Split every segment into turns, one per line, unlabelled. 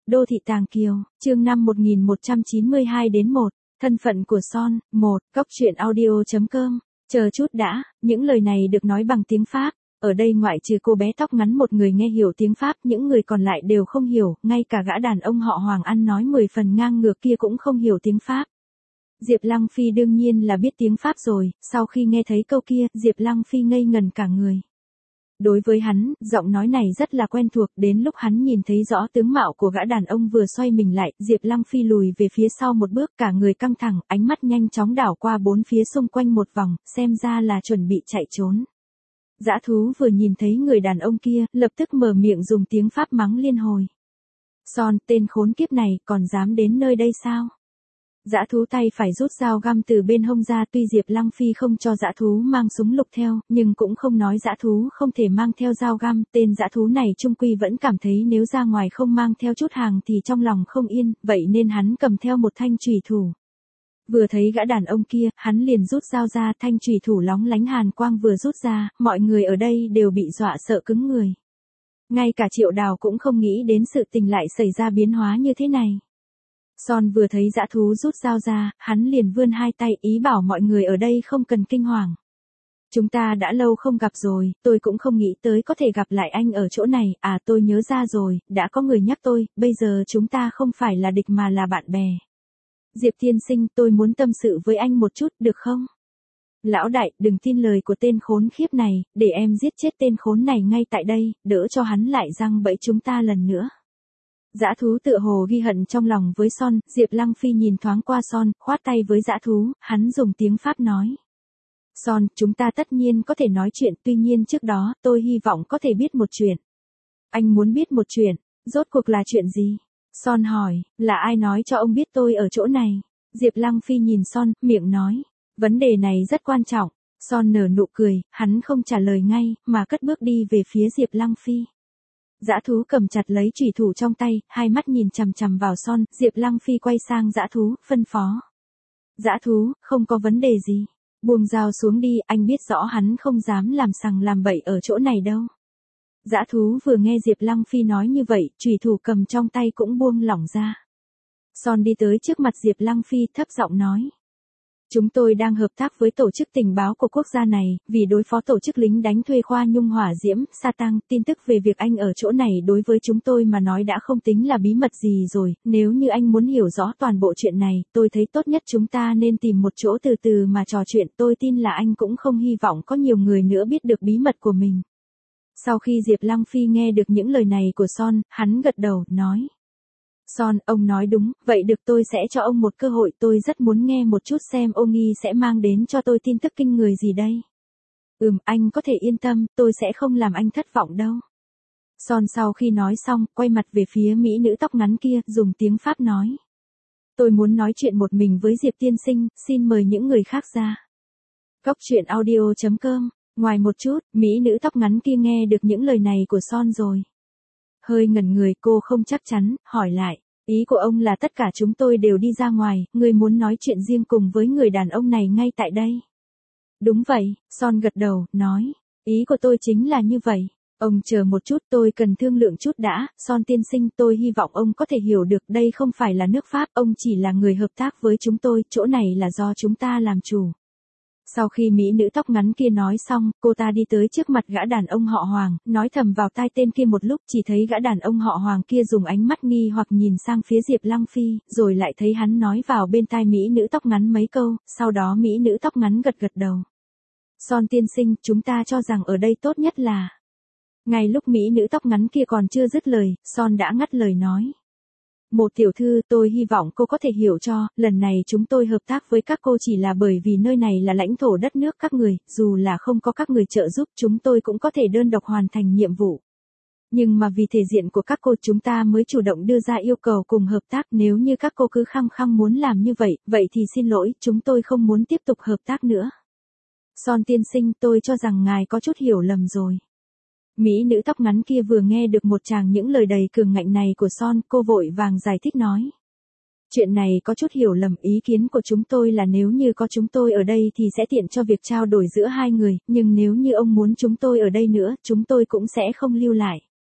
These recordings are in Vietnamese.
Đô thị Tàng Kiều, chương 5 1192 đến 1, thân phận của Son, 1, góc truyện audio.com, chờ chút đã, những lời này được nói bằng tiếng Pháp, ở đây ngoại trừ cô bé tóc ngắn một người nghe hiểu tiếng Pháp, những người còn lại đều không hiểu, ngay cả gã đàn ông họ Hoàng ăn nói 10 phần ngang ngược kia cũng không hiểu tiếng Pháp. Diệp Lăng Phi đương nhiên là biết tiếng Pháp rồi, sau khi nghe thấy câu kia, Diệp Lăng Phi ngây ngần cả người. Đối với hắn, giọng nói này rất là quen thuộc, đến lúc hắn nhìn thấy rõ tướng mạo của gã đàn ông vừa xoay mình lại, Diệp Lăng Phi lùi về phía sau một bước, cả người căng thẳng, ánh mắt nhanh chóng đảo qua bốn phía xung quanh một vòng, xem ra là chuẩn bị chạy trốn. Dã thú vừa nhìn thấy người đàn ông kia, lập tức mở miệng dùng tiếng Pháp mắng liên hồi. Son, tên khốn kiếp này, còn dám đến nơi đây sao? Dã thú tay phải rút dao găm từ bên hông ra, tuy Diệp Lăng Phi không cho dã thú mang súng lục theo, nhưng cũng không nói dã thú không thể mang theo dao găm, tên dã thú này chung quy vẫn cảm thấy nếu ra ngoài không mang theo chút hàng thì trong lòng không yên, vậy nên hắn cầm theo một thanh chùy thủ. Vừa thấy gã đàn ông kia, hắn liền rút dao ra, thanh chùy thủ lóng lánh hàn quang vừa rút ra, mọi người ở đây đều bị dọa sợ cứng người. Ngay cả Triệu Đào cũng không nghĩ đến sự tình lại xảy ra biến hóa như thế này. Son vừa thấy dã thú rút dao ra, hắn liền vươn hai tay ý bảo mọi người ở đây không cần kinh hoàng. Chúng ta đã lâu không gặp rồi, tôi cũng không nghĩ tới có thể gặp lại anh ở chỗ này, tôi nhớ ra rồi, đã có người nhắc tôi, bây giờ chúng ta không phải là địch mà là bạn bè. Diệp tiên sinh, tôi muốn tâm sự với anh một chút, được không? Lão đại, đừng tin lời của tên khốn khiếp này, để em giết chết tên khốn này ngay tại đây, đỡ cho hắn lại giăng bẫy chúng ta lần nữa. Dã thú tựa hồ ghi hận trong lòng với Son, Diệp Lăng Phi nhìn thoáng qua Son, khoát tay với dã thú, hắn dùng tiếng Pháp nói. Son, chúng ta tất nhiên có thể nói chuyện, tuy nhiên trước đó, tôi hy vọng có thể biết một chuyện. Anh muốn biết một chuyện, rốt cuộc là chuyện gì? Son hỏi, là ai nói cho ông biết tôi ở chỗ này? Diệp Lăng Phi nhìn Son, miệng nói, vấn đề này rất quan trọng. Son nở nụ cười, hắn không trả lời ngay, mà cất bước đi về phía Diệp Lăng Phi. Dã thú cầm chặt lấy chùy thủ trong tay, hai mắt nhìn chằm chằm vào Son, Diệp Lăng Phi quay sang dã thú, phân phó. Dã thú, không có vấn đề gì. Buông dao xuống đi, anh biết rõ hắn không dám làm sằng làm bậy ở chỗ này đâu. Dã thú vừa nghe Diệp Lăng Phi nói như vậy, chùy thủ cầm trong tay cũng buông lỏng ra. Son đi tới trước mặt Diệp Lăng Phi thấp giọng nói. Chúng tôi đang hợp tác với tổ chức tình báo của quốc gia này, vì đối phó tổ chức lính đánh thuê Khoa Nhung Hỏa Diễm, Sa Tăng, tin tức về việc anh ở chỗ này đối với chúng tôi mà nói đã không tính là bí mật gì rồi, nếu như anh muốn hiểu rõ toàn bộ chuyện này, tôi thấy tốt nhất chúng ta nên tìm một chỗ từ từ mà trò chuyện, tôi tin là anh cũng không hy vọng có nhiều người nữa biết được bí mật của mình. Sau khi Diệp Lăng Phi nghe được những lời này của Son, hắn gật đầu, nói. Son, ông nói đúng, vậy được tôi sẽ cho ông một cơ hội, tôi rất muốn nghe một chút xem ông Nghi sẽ mang đến cho tôi tin tức kinh người gì đây. Anh có thể yên tâm, tôi sẽ không làm anh thất vọng đâu. Son sau khi nói xong, quay mặt về phía mỹ nữ tóc ngắn kia, dùng tiếng Pháp nói. Tôi muốn nói chuyện một mình với Diệp tiên sinh, xin mời những người khác ra. Góc truyện audio.com, ngoài một chút, mỹ nữ tóc ngắn kia nghe được những lời này của Son rồi. Hơi ngẩn người, cô không chắc chắn, hỏi lại, ý của ông là tất cả chúng tôi đều đi ra ngoài, người muốn nói chuyện riêng cùng với người đàn ông này ngay tại đây. Đúng vậy, Son gật đầu, nói, ý của tôi chính là như vậy. Ông chờ một chút, tôi cần thương lượng chút đã, Son tiên sinh, tôi hy vọng ông có thể hiểu được đây không phải là nước Pháp, ông chỉ là người hợp tác với chúng tôi, chỗ này là do chúng ta làm chủ. Sau khi mỹ nữ tóc ngắn kia nói xong, cô ta đi tới trước mặt gã đàn ông họ Hoàng, nói thầm vào tai tên kia một lúc, chỉ thấy gã đàn ông họ Hoàng kia dùng ánh mắt nghi hoặc nhìn sang phía Diệp Lăng Phi, rồi lại thấy hắn nói vào bên tai mỹ nữ tóc ngắn mấy câu, sau đó mỹ nữ tóc ngắn gật gật đầu. Son tiên sinh, chúng ta cho rằng ở đây tốt nhất là. Ngay lúc mỹ nữ tóc ngắn kia còn chưa dứt lời, Son đã ngắt lời nói. Một tiểu thư, tôi hy vọng cô có thể hiểu cho, lần này chúng tôi hợp tác với các cô chỉ là bởi vì nơi này là lãnh thổ đất nước các người, dù là không có các người trợ giúp chúng tôi cũng có thể đơn độc hoàn thành nhiệm vụ. Nhưng mà vì thể diện của các cô chúng ta mới chủ động đưa ra yêu cầu cùng hợp tác, nếu như các cô cứ khăng khăng muốn làm như vậy, vậy thì xin lỗi, chúng tôi không muốn tiếp tục hợp tác nữa. Son tiên sinh, tôi cho rằng ngài có chút hiểu lầm rồi. Mỹ nữ tóc ngắn kia vừa nghe được một tràng những lời đầy cường ngạnh này của Son, cô vội vàng giải thích nói. Chuyện này có chút hiểu lầm, ý kiến của chúng tôi là nếu như có chúng tôi ở đây thì sẽ tiện cho việc trao đổi giữa hai người, nhưng nếu như ông muốn chúng tôi ở đây nữa, chúng tôi cũng sẽ không lưu lại.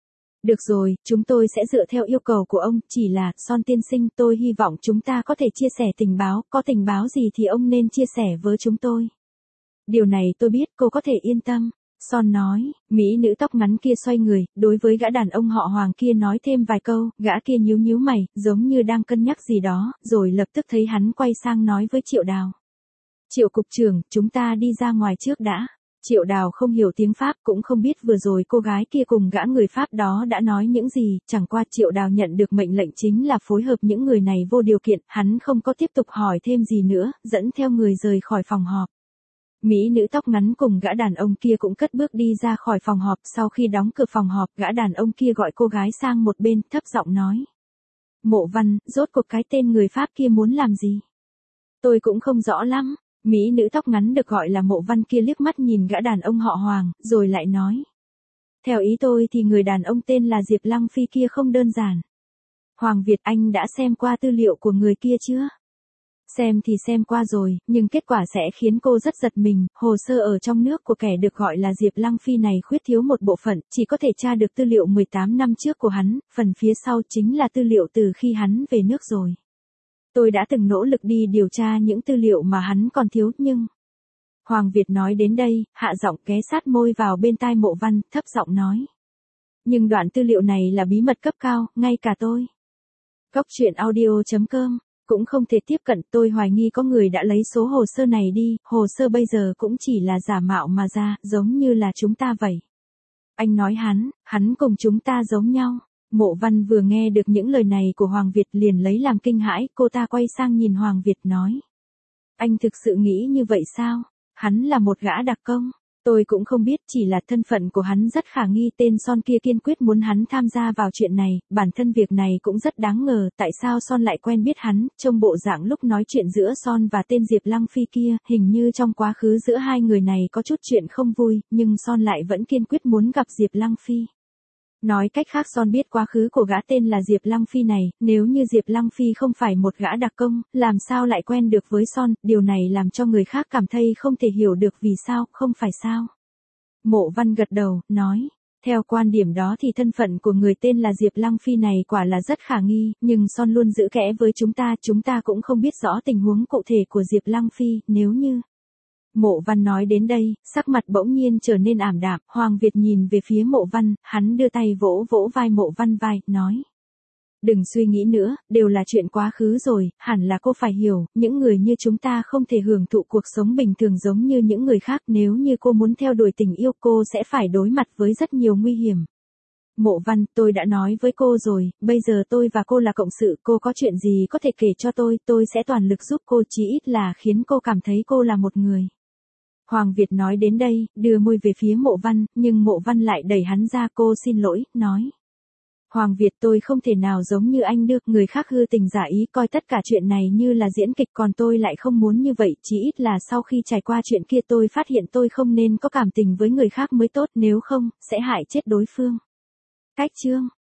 Được rồi, chúng tôi sẽ dựa theo yêu cầu của ông, chỉ là, Son tiên sinh, tôi hy vọng chúng ta có thể chia sẻ tình báo, có tình báo gì thì ông nên chia sẻ với chúng tôi. Điều này tôi biết, cô có thể yên tâm. Son nói, mỹ nữ tóc ngắn kia xoay người, đối với gã đàn ông họ Hoàng kia nói thêm vài câu, gã kia nhíu nhíu mày, giống như đang cân nhắc gì đó, rồi lập tức thấy hắn quay sang nói với Triệu Đào. Triệu cục trưởng, chúng ta đi ra ngoài trước đã. Triệu Đào không hiểu tiếng Pháp cũng không biết vừa rồi cô gái kia cùng gã người Pháp đó đã nói những gì, chẳng qua Triệu Đào nhận được mệnh lệnh chính là phối hợp những người này vô điều kiện, hắn không có tiếp tục hỏi thêm gì nữa, dẫn theo người rời khỏi phòng họp. Mỹ nữ tóc ngắn cùng gã đàn ông kia cũng cất bước đi ra khỏi phòng họp, sau khi đóng cửa phòng họp, gã đàn ông kia gọi cô gái sang một bên, thấp giọng nói. Mộ Văn, rốt cuộc cái tên người Pháp kia muốn làm gì? Tôi cũng không rõ lắm. Mỹ nữ tóc ngắn được gọi là Mộ Văn kia liếc mắt nhìn gã đàn ông họ Hoàng, rồi lại nói. Theo ý tôi thì người đàn ông tên là Diệp Lăng Phi kia không đơn giản. Hoàng Việt, anh đã xem qua tư liệu của người kia chưa? Xem thì xem qua rồi, nhưng kết quả sẽ khiến cô rất giật mình, hồ sơ ở trong nước của kẻ được gọi là Diệp Lăng Phi này khuyết thiếu một bộ phận, chỉ có thể tra được tư liệu 18 năm trước của hắn, phần phía sau chính là tư liệu từ khi hắn về nước rồi. Tôi đã từng nỗ lực đi điều tra những tư liệu mà hắn còn thiếu, nhưng... Hoàng Việt nói đến đây, hạ giọng ghé sát môi vào bên tai Mộ Văn, thấp giọng nói. Nhưng đoạn tư liệu này là bí mật cấp cao, ngay cả tôi. Góc truyện audio.com cũng không thể tiếp cận, tôi hoài nghi có người đã lấy số hồ sơ này đi, hồ sơ bây giờ cũng chỉ là giả mạo mà ra, giống như là chúng ta vậy. Anh nói hắn cùng chúng ta giống nhau. Mộ Văn vừa nghe được những lời này của Hoàng Việt liền lấy làm kinh hãi, cô ta quay sang nhìn Hoàng Việt nói. Anh thực sự nghĩ như vậy sao? Hắn là một gã đặc công. Tôi cũng không biết, chỉ là thân phận của hắn rất khả nghi, tên Son kia kiên quyết muốn hắn tham gia vào chuyện này, bản thân việc này cũng rất đáng ngờ, tại sao Son lại quen biết hắn, trong bộ dạng lúc nói chuyện giữa Son và tên Diệp Lăng Phi kia, hình như trong quá khứ giữa hai người này có chút chuyện không vui, nhưng Son lại vẫn kiên quyết muốn gặp Diệp Lăng Phi. Nói cách khác, Son biết quá khứ của gã tên là Diệp Lăng Phi này, nếu như Diệp Lăng Phi không phải một gã đặc công, làm sao lại quen được với Son, điều này làm cho người khác cảm thấy không thể hiểu được vì sao, không phải sao. Mộ Văn gật đầu, nói, theo quan điểm đó thì thân phận của người tên là Diệp Lăng Phi này quả là rất khả nghi, nhưng Son luôn giữ kẽ với chúng ta cũng không biết rõ tình huống cụ thể của Diệp Lăng Phi, nếu như... Mộ Văn nói đến đây, sắc mặt bỗng nhiên trở nên ảm đạm, Hoàng Việt nhìn về phía Mộ Văn, hắn đưa tay vỗ vỗ vai Mộ Văn vai, nói. Đừng suy nghĩ nữa, đều là chuyện quá khứ rồi, hẳn là cô phải hiểu, những người như chúng ta không thể hưởng thụ cuộc sống bình thường giống như những người khác, nếu như cô muốn theo đuổi tình yêu cô sẽ phải đối mặt với rất nhiều nguy hiểm. Mộ Văn, tôi đã nói với cô rồi, bây giờ tôi và cô là cộng sự, cô có chuyện gì có thể kể cho tôi sẽ toàn lực giúp cô, chí ít là khiến cô cảm thấy cô là một người. Hoàng Việt nói đến đây, đưa môi về phía Mộ Văn, nhưng Mộ Văn lại đẩy hắn ra, cô xin lỗi, nói. Hoàng Việt, tôi không thể nào giống như anh được, người khác hư tình giả ý coi tất cả chuyện này như là diễn kịch, còn tôi lại không muốn như vậy, chí ít là sau khi trải qua chuyện kia tôi phát hiện tôi không nên có cảm tình với người khác mới tốt, nếu không, sẽ hại chết đối phương. Cách chương